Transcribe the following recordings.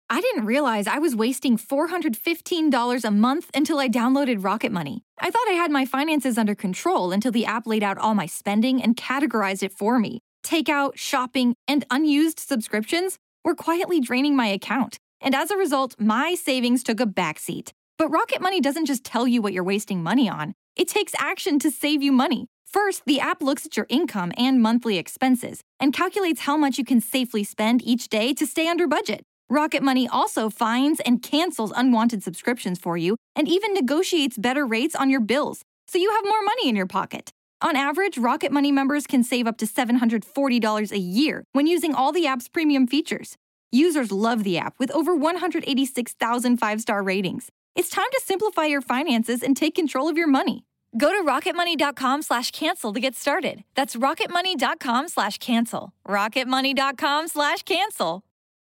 I didn't realize I was wasting $415 a month until I downloaded Rocket Money. I thought I had my finances under control until the app laid out all my spending and categorized it for me. Takeout, shopping, and unused subscriptions were quietly draining my account. And as a result, my savings took a backseat. But Rocket Money doesn't just tell you what you're wasting money on. It takes action to save you money. First, the app looks at your income and monthly expenses and calculates how much you can safely spend each day to stay under budget. Rocket Money also finds and cancels unwanted subscriptions for you and even negotiates better rates on your bills, so you have more money in your pocket. On average, Rocket Money members can save up to $740 a year when using all the app's premium features. Users love the app with over 186,000 five-star ratings. It's time to simplify your finances and take control of your money. Go to rocketmoney.com/cancel to get started. That's rocketmoney.com/cancel. rocketmoney.com/cancel.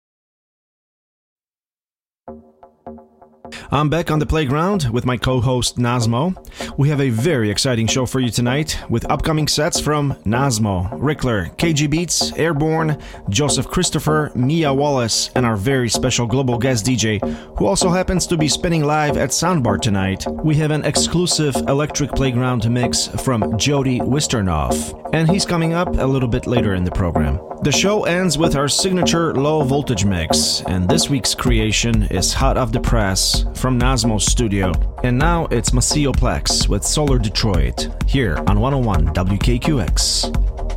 I'm back on the playground with my co-host Nazmo. We have a very exciting show for you tonight with upcoming sets from Nazmo, Rickler, KG Beats, Airborne, Joseph Christopher, Mia Wallace, and our very special global guest DJ, who also happens to be spinning live at Soundbar tonight. We have an exclusive electric playground mix from Jody Wisternoff, and he's coming up a little bit later in the program. The show ends with our signature low voltage mix, and this week's creation is hot off the press from Nazmo's studio. And now it's Maceo Plex with Solar Detroit, here on 101 WKQX.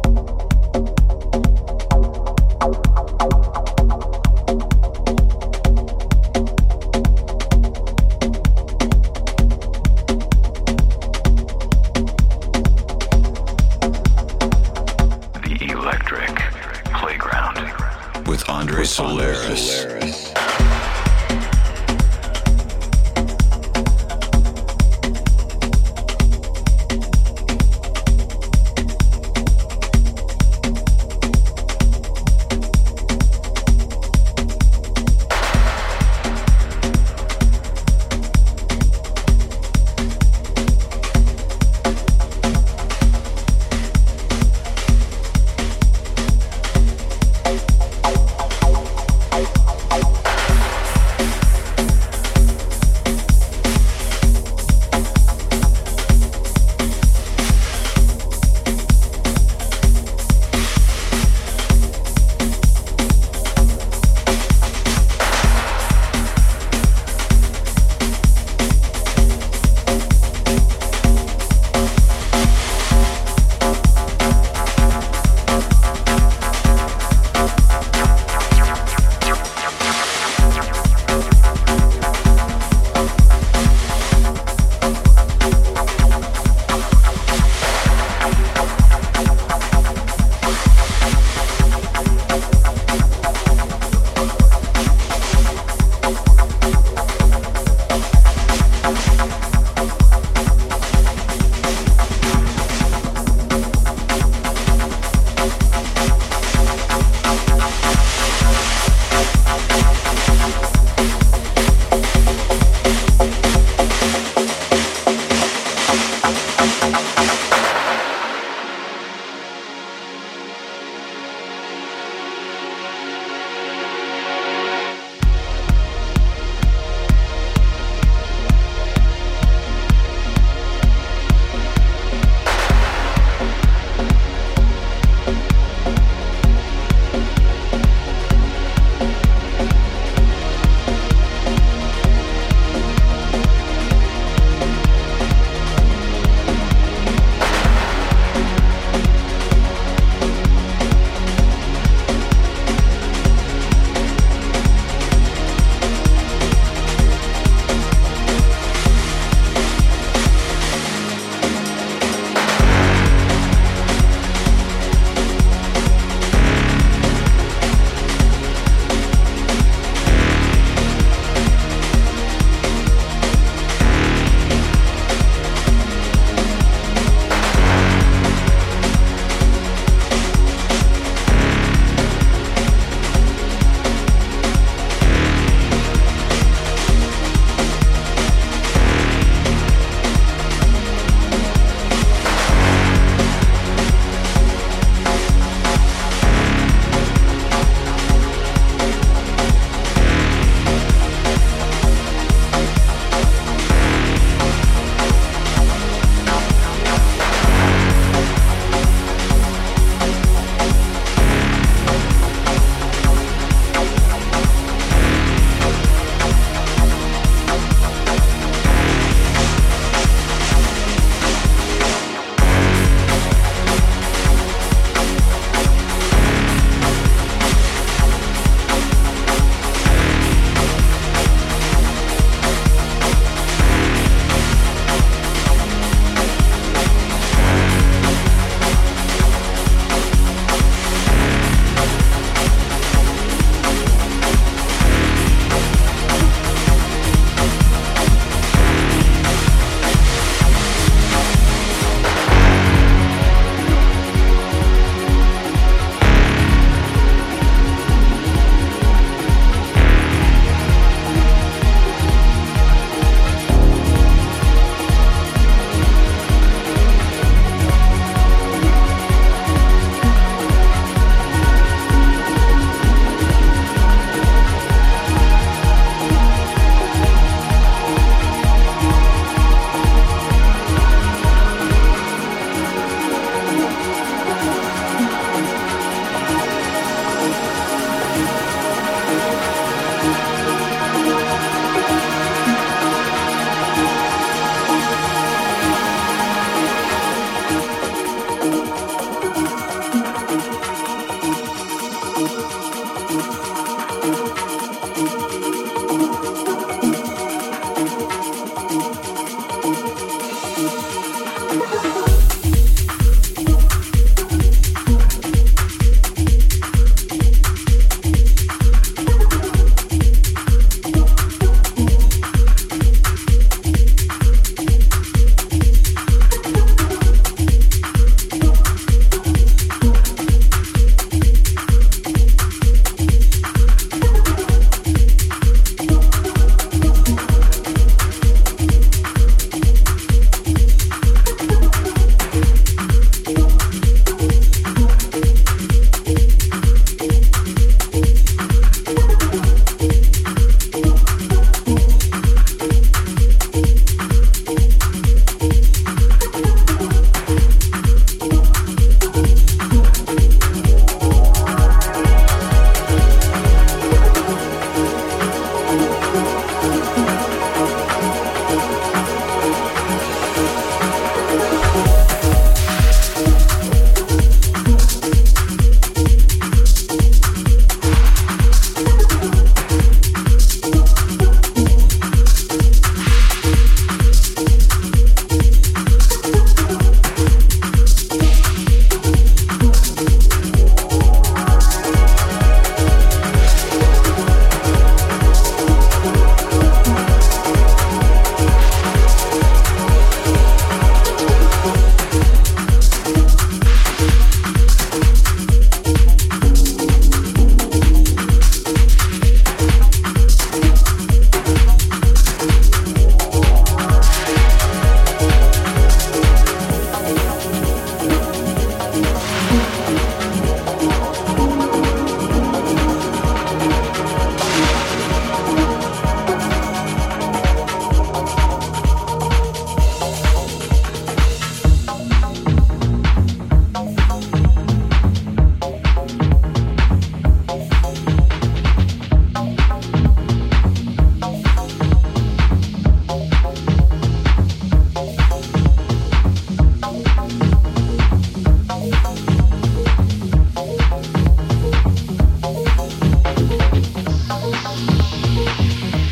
The Electric Playground with Andre Solaris.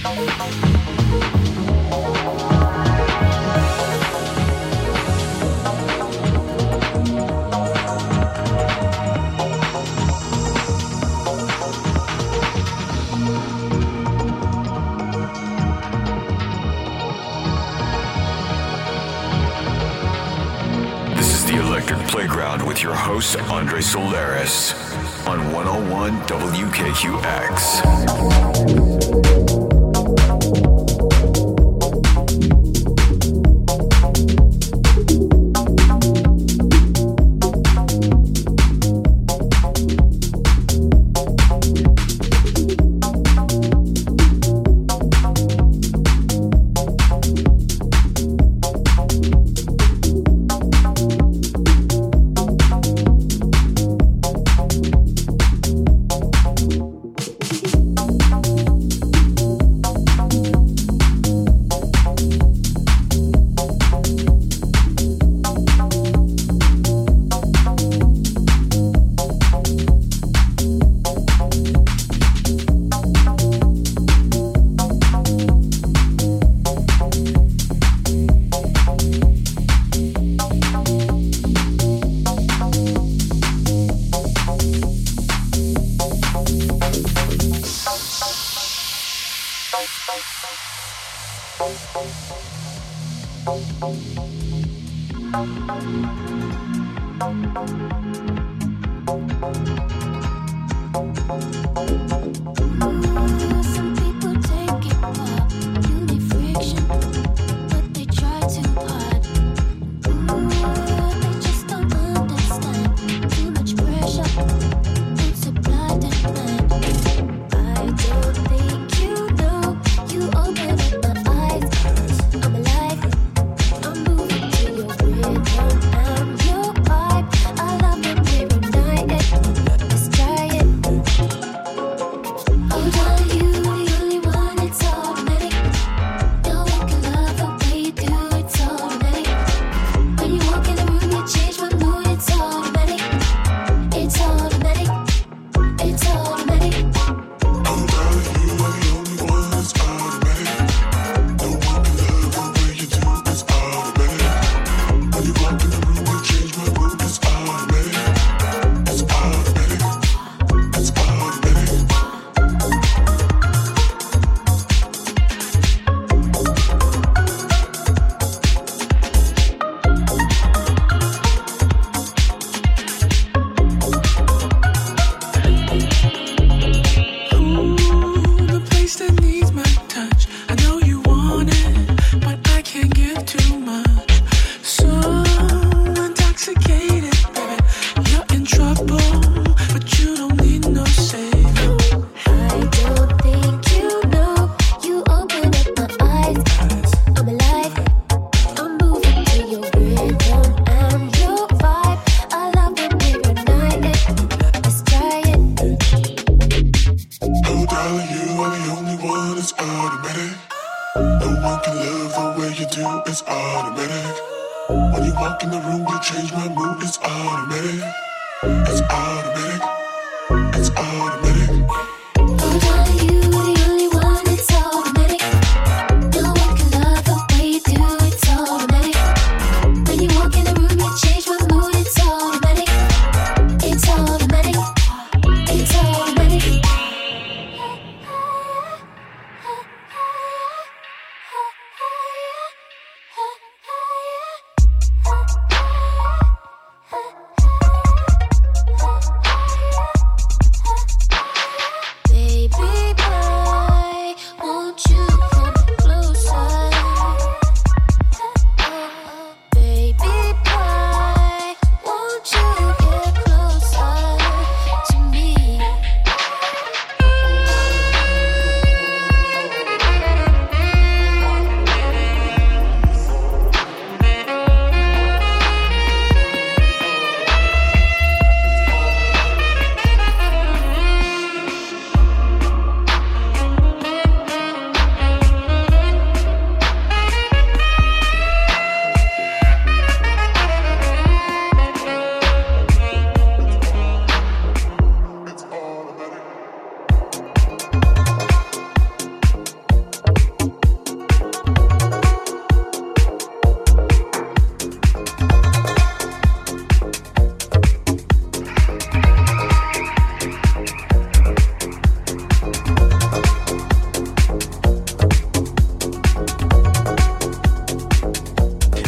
Playground with your host, Andre Solaris, on 101 WKQX.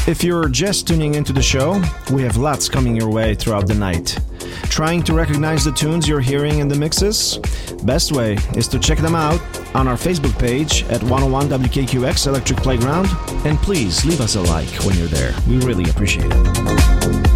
If you're just tuning into the show, we have lots coming your way throughout the night. Trying to recognize the tunes you're hearing in the mixes? Best way is to check them out on our Facebook page at 101 WKQX Electric Playground, and please leave us a like when you're there. We really appreciate it.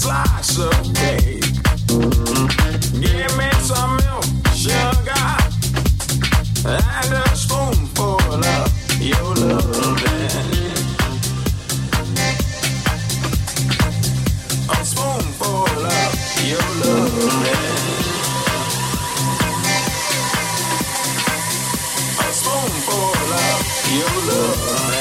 slice of cake. Give me some milk, sugar, and a spoonful of your loving. A spoonful of your loving. A spoonful of your loving.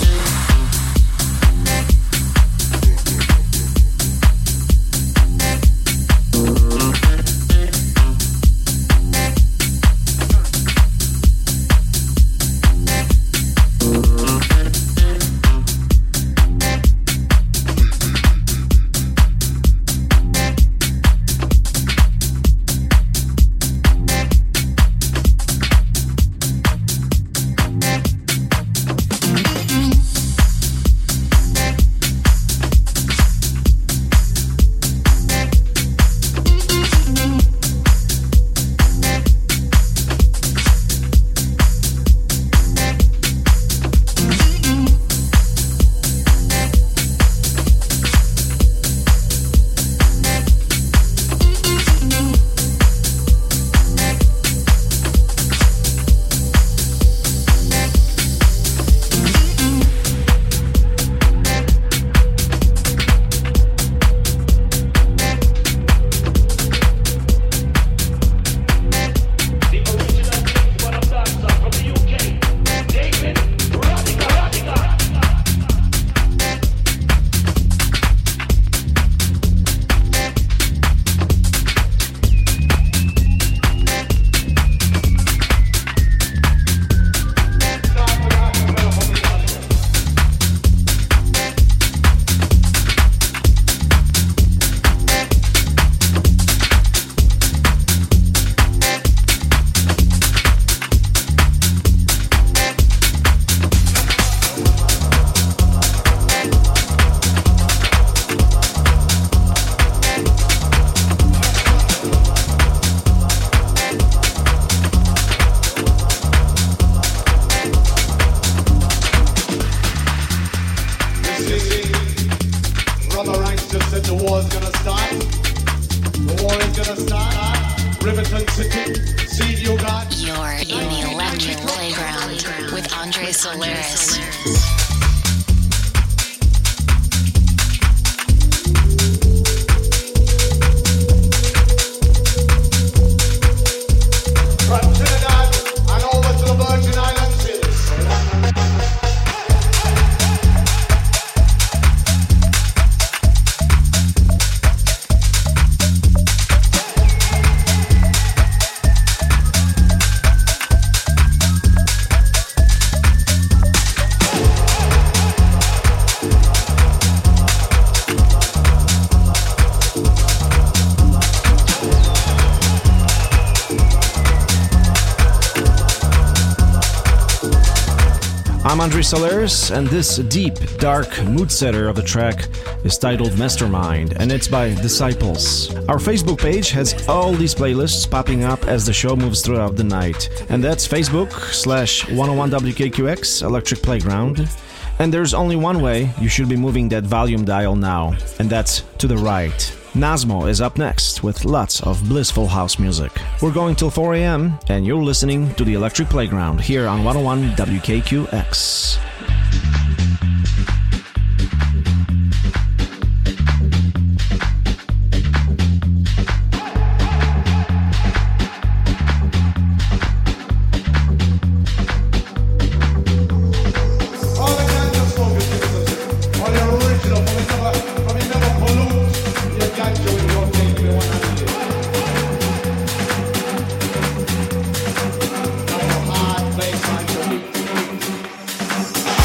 I'm Andre Solaris, and this deep, dark mood setter of the track is titled Mastermind, and it's by Disciples. Our Facebook page has all these playlists popping up as the show moves throughout the night, and that's Facebook/101WKQX Electric Playground. And there's only one way you should be moving that volume dial now, and that's to the right. Nasmo is up next with lots of blissful house music. We're going till 4 a.m. and you're listening to the Electric Playground here on 101 WKQX. Hard place on your feet.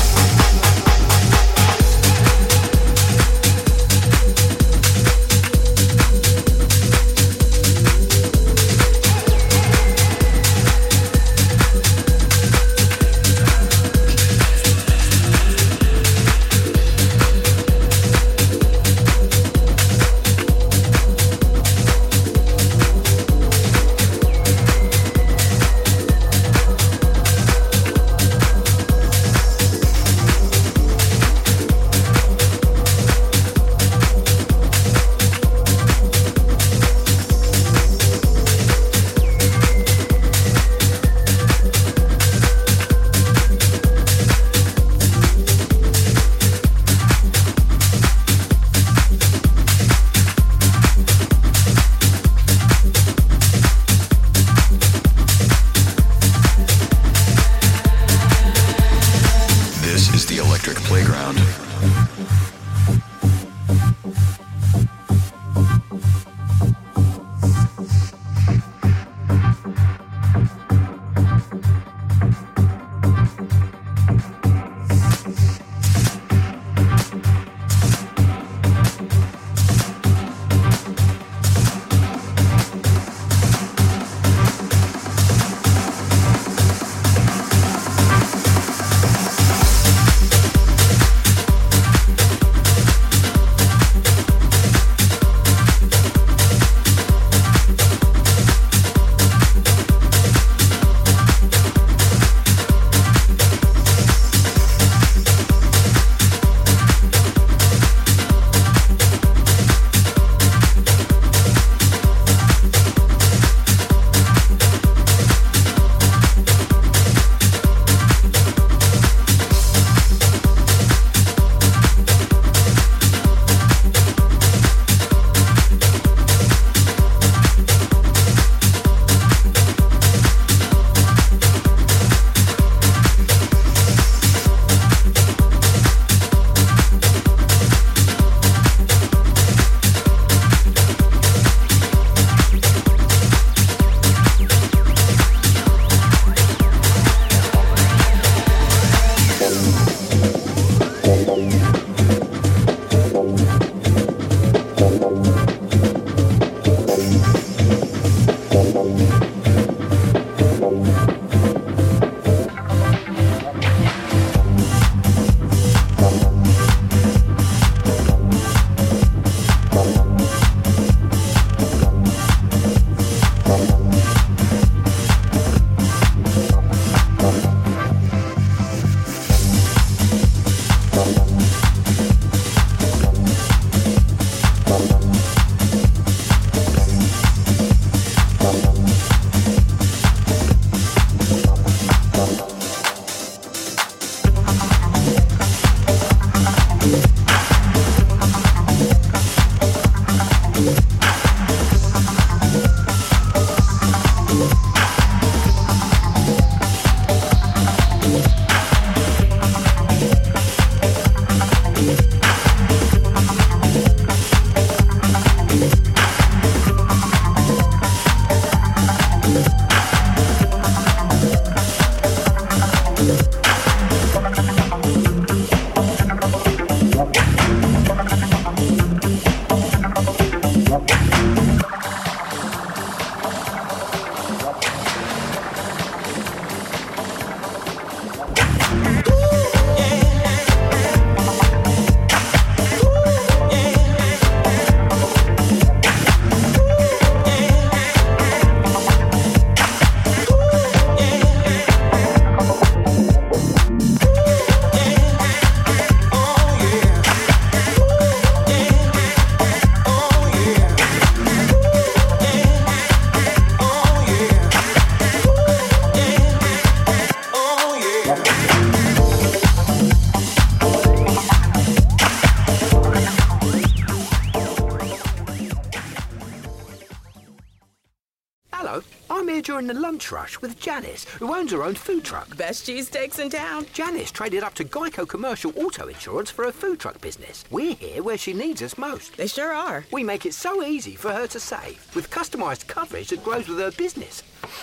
Hello, I'm here during the lunch rush with Janice, who owns her own food truck. Best cheesesteaks in town. Janice traded up to Geico Commercial Auto Insurance for her food truck business. We're here where she needs us most. They sure are. We make it so easy for her to save, with customised coverage that grows with her business.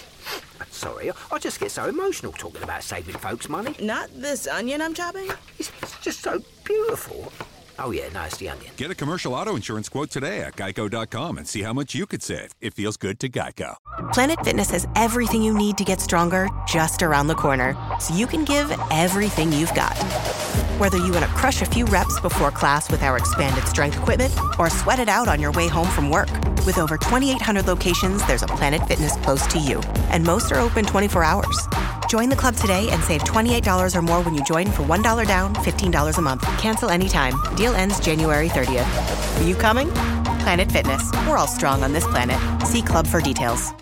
Sorry, I just get so emotional talking about saving folks money. Not this onion I'm chopping? It's just so beautiful. Oh yeah, no, it's the onion. Get a commercial auto insurance quote today at geico.com and see how much you could save. It feels good to Geico. Planet Fitness has everything you need to get stronger just around the corner, so you can give everything you've got. Whether you want to crush a few reps before class with our expanded strength equipment or sweat it out on your way home from work. With over 2,800 locations, there's a Planet Fitness close to you, and most are open 24 hours. Join the club today and save $28 or more when you join for $1 down, $15 a month. Cancel anytime. Deal ends January 30th. Are you coming? Planet Fitness. We're all strong on this planet. See club for details.